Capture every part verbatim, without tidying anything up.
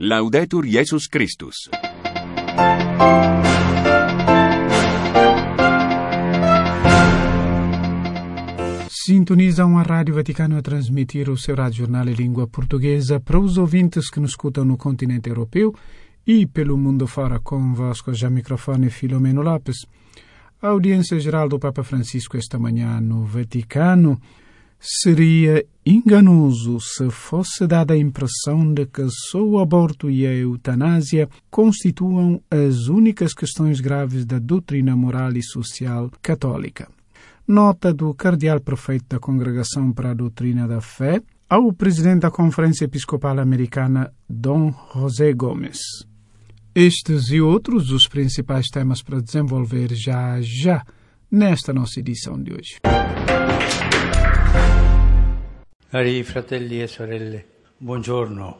Laudetur Jesus Christus. Sintonizam a Rádio Vaticano a transmitir o seu rádio-jornal em língua portuguesa para os ouvintes que nos escutam no continente europeu e pelo mundo fora. Convosco já microfone Filomeno Lopes. A audiência geral do Papa Francisco esta manhã no Vaticano. Seria enganoso se fosse dada a impressão de que só o aborto e a eutanásia constituam as únicas questões graves da doutrina moral e social católica. Nota do cardeal prefeito da Congregação para a Doutrina da Fé ao presidente da Conferência Episcopal Americana, Dom José Gomes. Estes e outros os principais temas para desenvolver já já nesta nossa edição de hoje. Cari fratelli e sorelle, buongiorno.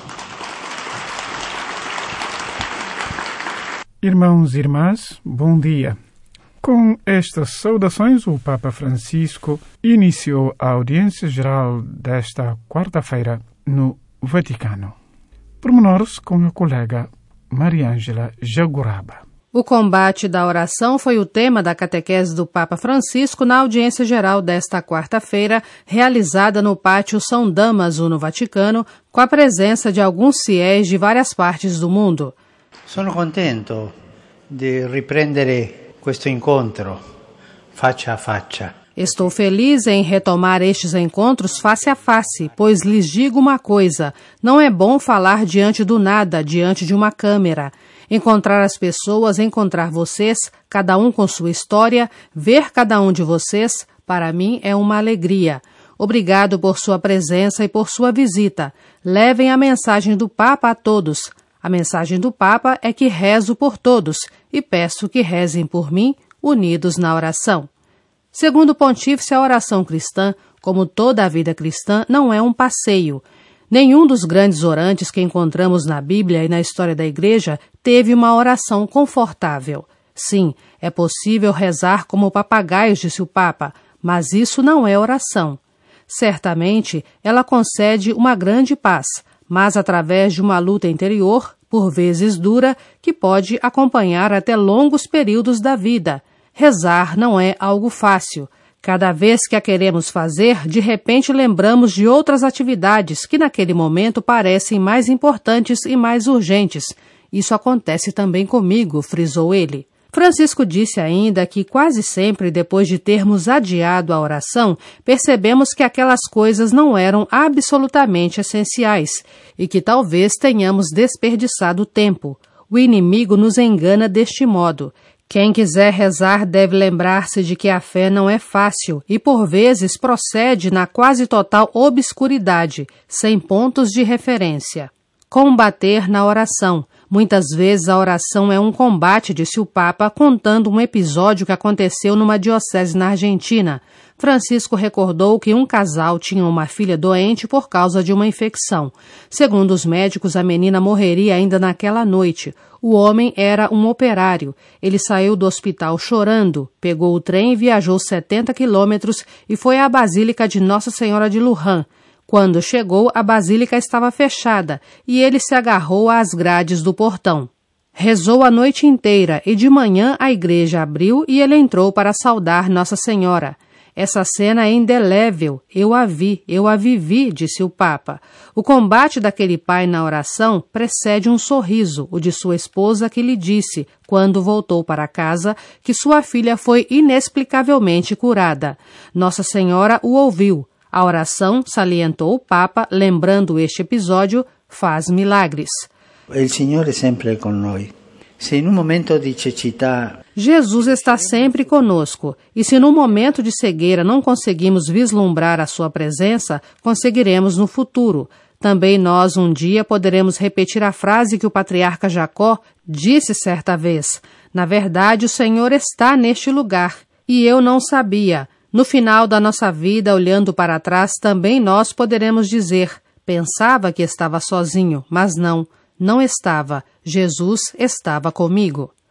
Irmãos e irmãs, bom dia. Com estas saudações, o Papa Francisco iniciou a audiência geral desta quarta-feira no Vaticano. Pormenores com a colega Mariângela Jaguraba. O combate da oração foi o tema da catequese do Papa Francisco na audiência geral desta quarta-feira, realizada no Pátio São Damaso, no Vaticano, com a presença de alguns fiéis de várias partes do mundo. Sono contento di riprendere questo incontro faccia a faccia. Estou feliz em retomar estes encontros face a face, pois lhes digo uma coisa, não é bom falar diante do nada, diante de uma câmera. Encontrar as pessoas, encontrar vocês, cada um com sua história, ver cada um de vocês, para mim é uma alegria. Obrigado por sua presença e por sua visita. Levem a mensagem do Papa a todos. A mensagem do Papa é que rezo por todos e peço que rezem por mim, unidos na oração. Segundo o pontífice, a oração cristã, como toda a vida cristã, não é um passeio. Nenhum dos grandes orantes que encontramos na Bíblia e na história da Igreja teve uma oração confortável. Sim, é possível rezar como papagaios, disse o Papa, mas isso não é oração. Certamente, ela concede uma grande paz, mas através de uma luta interior, por vezes dura, que pode acompanhar até longos períodos da vida. Rezar não é algo fácil. Cada vez que a queremos fazer, de repente lembramos de outras atividades que naquele momento parecem mais importantes e mais urgentes. Isso acontece também comigo, frisou ele. Francisco disse ainda que quase sempre, depois de termos adiado a oração, percebemos que aquelas coisas não eram absolutamente essenciais e que talvez tenhamos desperdiçado tempo. O inimigo nos engana deste modo. Quem quiser rezar deve lembrar-se de que a fé não é fácil e, por vezes, procede na quase total obscuridade, sem pontos de referência. Combater na oração. Muitas vezes a oração é um combate, disse o Papa, contando um episódio que aconteceu numa diocese na Argentina. Francisco recordou que um casal tinha uma filha doente por causa de uma infecção. Segundo os médicos, a menina morreria ainda naquela noite. O homem era um operário. Ele saiu do hospital chorando, pegou o trem e viajou setenta quilômetros e foi à Basílica de Nossa Senhora de Luján. Quando chegou, a basílica estava fechada e ele se agarrou às grades do portão. Rezou a noite inteira e de manhã a igreja abriu e ele entrou para saudar Nossa Senhora. Essa cena é indelével. Eu a vi, eu a vivi, disse o Papa. O combate daquele pai na oração precede um sorriso, o de sua esposa, que lhe disse, quando voltou para casa, que sua filha foi inexplicavelmente curada. Nossa Senhora o ouviu. A oração, salientou o Papa, lembrando este episódio, faz milagres. Il Signore è sempre con noi. Se in un momento di cecità Jesus está sempre conosco, e se num momento de cegueira não conseguimos vislumbrar a sua presença, conseguiremos no futuro. Também nós um dia poderemos repetir a frase que o patriarca Jacó disse certa vez: na verdade, o Senhor está neste lugar, e eu não sabia. No final da nossa vida, olhando para trás, também nós poderemos dizer: pensava que estava sozinho, mas não, não estava. Jesus estava comigo.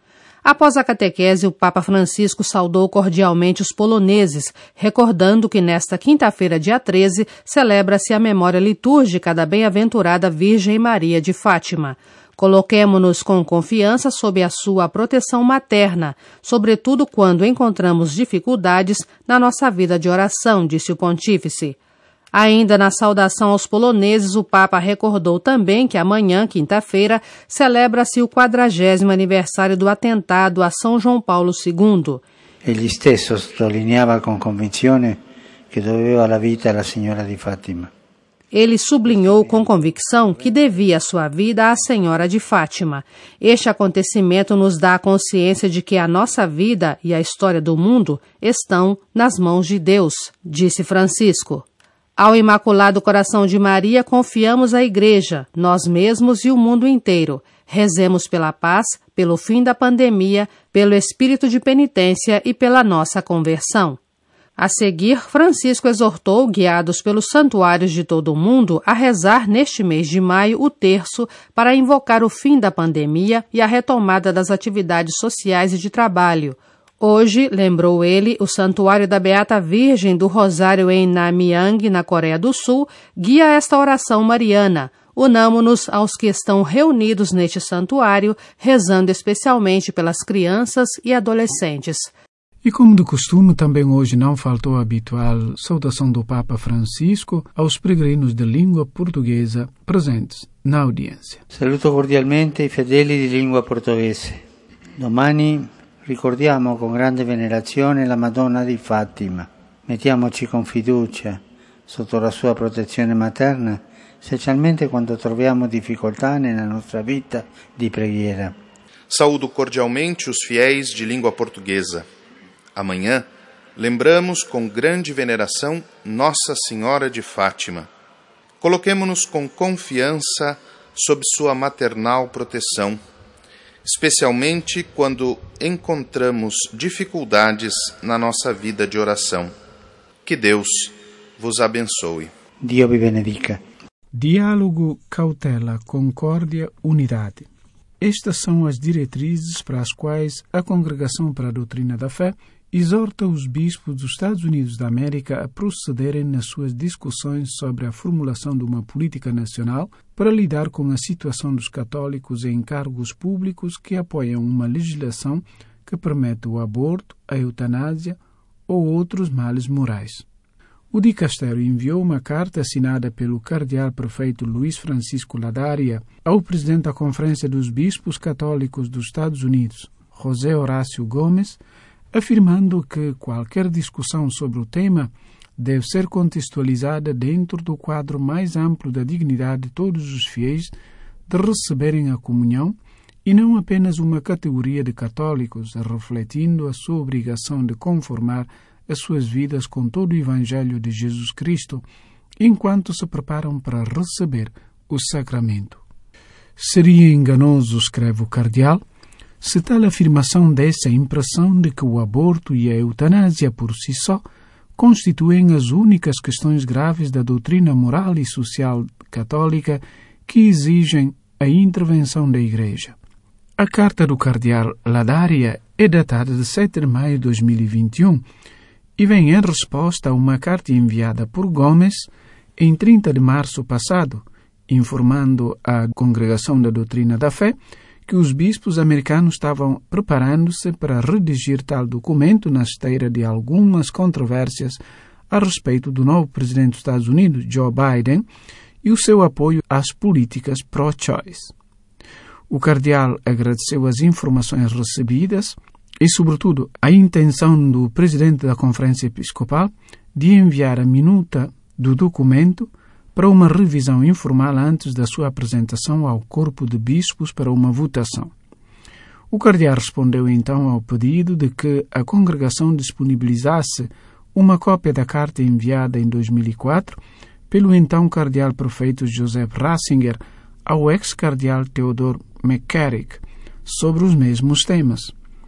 Após a catequese, o Papa Francisco saudou cordialmente os poloneses, recordando que nesta quinta-feira, dia treze, celebra-se a memória litúrgica da bem-aventurada Virgem Maria de Fátima. Coloquemo-nos com confiança sob a sua proteção materna, sobretudo quando encontramos dificuldades na nossa vida de oração, disse o pontífice. Ainda na saudação aos poloneses, o Papa recordou também que amanhã, quinta-feira, celebra-se o quadragésimo aniversário do atentado a São João Paulo segundo. Egli stesso sottolineava con convinzione che doveva la vita alla Signora di Fátima. Ele sublinhou com convicção que devia sua vida à Senhora de Fátima. Este acontecimento nos dá a consciência de que a nossa vida e a história do mundo estão nas mãos de Deus, disse Francisco. Ao Imaculado Coração de Maria confiamos a Igreja, nós mesmos e o mundo inteiro. Rezemos pela paz, pelo fim da pandemia, pelo espírito de penitência e pela nossa conversão. A seguir, Francisco exortou, guiados pelos santuários de todo o mundo, a rezar neste mês de maio o terço para invocar o fim da pandemia e a retomada das atividades sociais e de trabalho. Hoje, lembrou ele, o Santuário da Beata Virgem do Rosário em Namyang, na Coreia do Sul, guia esta oração mariana. Unamo-nos aos que estão reunidos neste santuário, rezando especialmente pelas crianças e adolescentes. E como de costume, também hoje não faltou a habitual saudação do Papa Francisco aos peregrinos de língua portuguesa presentes na audiência. Saluto cordialmente i fedeli di lingua portoghese. Domani ricordiamo con grande venerazione la Madonna di Fatima. Mettiamoci con fiducia sotto la sua protezione materna, specialmente quando troviamo difficoltà nella nostra vita di preghiera. Saúdo cordialmente os fiéis de língua portuguesa. Amanhã, lembramos com grande veneração Nossa Senhora de Fátima. Coloquemo-nos com confiança sob sua maternal proteção, especialmente quando encontramos dificuldades na nossa vida de oração. Que Deus vos abençoe. Dio vi benedica. Diálogo, cautela, concórdia, unidade. Estas são as diretrizes para as quais a Congregação para a Doutrina da Fé exorta os bispos dos Estados Unidos da América a procederem nas suas discussões sobre a formulação de uma política nacional para lidar com a situação dos católicos em cargos públicos que apoiam uma legislação que permite o aborto, a eutanásia ou outros males morais. O dicastério enviou uma carta assinada pelo cardeal prefeito Luiz Francisco Ladaria ao presidente da Conferência dos Bispos Católicos dos Estados Unidos, José Horácio Gomes, afirmando que qualquer discussão sobre o tema deve ser contextualizada dentro do quadro mais amplo da dignidade de todos os fiéis de receberem a comunhão e não apenas uma categoria de católicos, refletindo a sua obrigação de conformar as suas vidas com todo o Evangelho de Jesus Cristo, enquanto se preparam para receber o sacramento. Seria enganoso, escreve o cardeal, se tal afirmação desse a impressão de que o aborto e a eutanásia por si só constituem as únicas questões graves da doutrina moral e social católica que exigem a intervenção da Igreja. A carta do cardeal Ladaria é datada de sete de maio de dois mil e vinte e um e vem em resposta a uma carta enviada por Gomes em trinta de março passado, informando a Congregação da Doutrina da Fé que os bispos americanos estavam preparando-se para redigir tal documento na esteira de algumas controvérsias a respeito do novo presidente dos Estados Unidos, Joe Biden, e o seu apoio às políticas pro-choice. O cardeal agradeceu as informações recebidas e, sobretudo, a intenção do presidente da Conferência Episcopal de enviar a minuta do documento para uma revisão informal antes da sua apresentação ao corpo de bispos para uma votação. O cardeal respondeu então ao pedido de que a congregação disponibilizasse uma cópia da carta enviada em dois mil e quatro pelo então cardeal prefeito Joseph Ratzinger ao ex-cardeal Theodore McCarrick sobre os mesmos temas.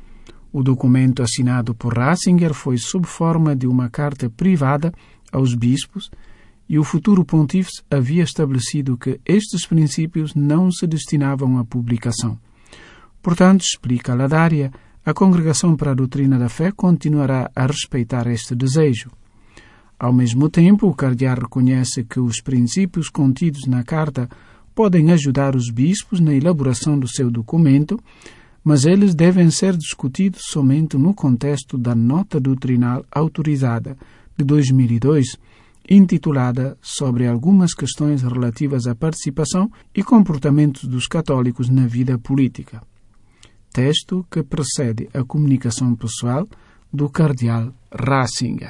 O documento assinado por Ratzinger foi sob forma de uma carta privada aos bispos e o futuro pontífice havia estabelecido que estes princípios não se destinavam à publicação. Portanto, explica Ladaria, a Congregação para a Doutrina da Fé continuará a respeitar este desejo. Ao mesmo tempo, o cardeal reconhece que os princípios contidos na Carta podem ajudar os bispos na elaboração do seu documento, mas eles devem ser discutidos somente no contexto da Nota Doutrinal Autorizada de dois mil e dois, intitulada Sobre algumas questões relativas à participação e comportamentos dos católicos na vida política. Texto que precede a comunicação pessoal do cardeal Ratzinger.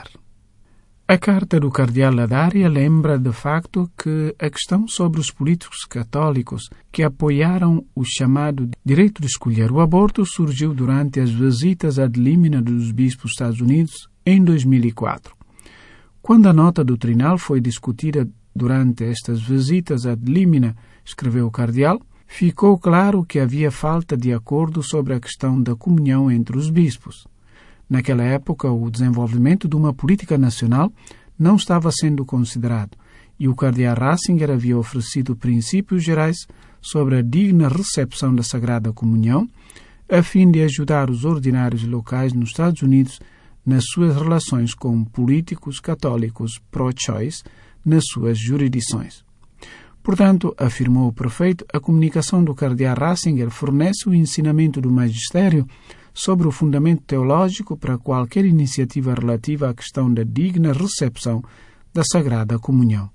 A carta do cardeal Ladaria lembra de facto que a questão sobre os políticos católicos que apoiaram o chamado direito de escolher o aborto surgiu durante as visitas ad limina dos bispos dos Estados Unidos em dois mil e quatro. Quando a nota doutrinal foi discutida durante estas visitas ad limina, escreveu o cardeal, ficou claro que havia falta de acordo sobre a questão da comunhão entre os bispos. Naquela época, o desenvolvimento de uma política nacional não estava sendo considerado e o cardeal Ratzinger havia oferecido princípios gerais sobre a digna recepção da Sagrada Comunhão, a fim de ajudar os ordinários locais nos Estados Unidos nas suas relações com políticos católicos pro-choice nas suas jurisdições. Portanto, afirmou o prefeito, a comunicação do cardeal Ratzinger fornece o ensinamento do magistério sobre o fundamento teológico para qualquer iniciativa relativa à questão da digna recepção da Sagrada Comunhão.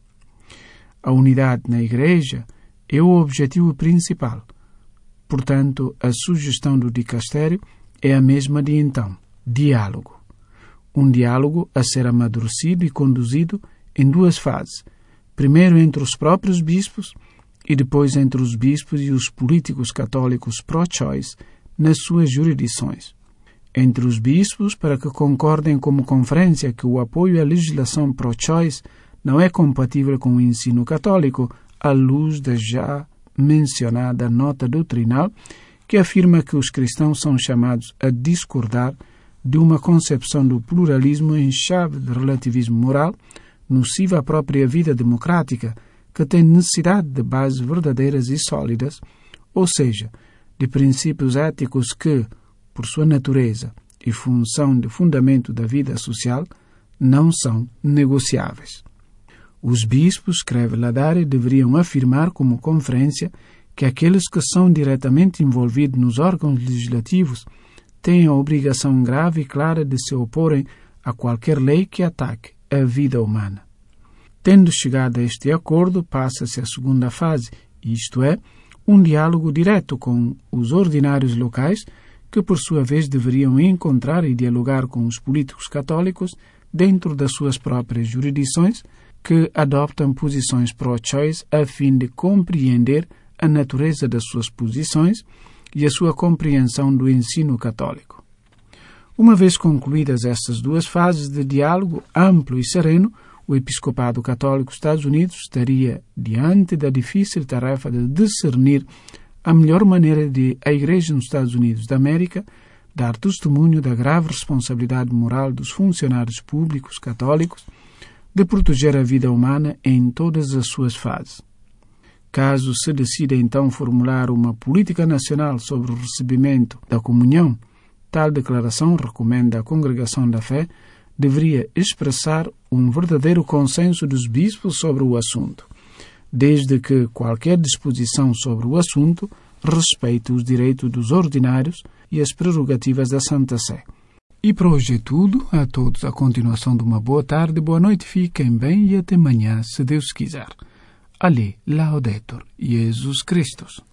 A unidade na Igreja é o objetivo principal. Portanto, a sugestão do dicastério é a mesma de então, diálogo. Um diálogo a ser amadurecido e conduzido em duas fases. Primeiro entre os próprios bispos e depois entre os bispos e os políticos católicos pro-choice nas suas jurisdições. Entre os bispos, para que concordem como conferência que o apoio à legislação pro-choice não é compatível com o ensino católico, à luz da já mencionada nota doutrinal, que afirma que os cristãos são chamados a discordar de uma concepção do pluralismo em chave de relativismo moral, nociva à própria vida democrática, que tem necessidade de bases verdadeiras e sólidas, ou seja, de princípios éticos que, por sua natureza e função de fundamento da vida social, não são negociáveis. Os bispos, escreve Ladaria, deveriam afirmar como conferência que aqueles que são diretamente envolvidos nos órgãos legislativos têm a obrigação grave e clara de se oporem a qualquer lei que ataque a vida humana. Tendo chegado a este acordo, passa-se à segunda fase, isto é, um diálogo direto com os ordinários locais, que por sua vez deveriam encontrar e dialogar com os políticos católicos dentro das suas próprias jurisdições, que adoptam posições pro-choice a fim de compreender a natureza das suas posições e a sua compreensão do ensino católico. Uma vez concluídas estas duas fases de diálogo amplo e sereno, o Episcopado Católico dos Estados Unidos estaria diante da difícil tarefa de discernir a melhor maneira de a Igreja nos Estados Unidos da América dar testemunho da grave responsabilidade moral dos funcionários públicos católicos de proteger a vida humana em todas as suas fases. Caso se decida então formular uma política nacional sobre o recebimento da comunhão, tal declaração, recomenda a Congregação da Fé, deveria expressar um verdadeiro consenso dos bispos sobre o assunto, desde que qualquer disposição sobre o assunto respeite os direitos dos ordinários e as prerrogativas da Santa Sé. E por hoje é tudo. A todos a continuação de uma boa tarde, boa noite, fiquem bem e até amanhã, se Deus quiser. Ali, Laudetur Jesus Christus.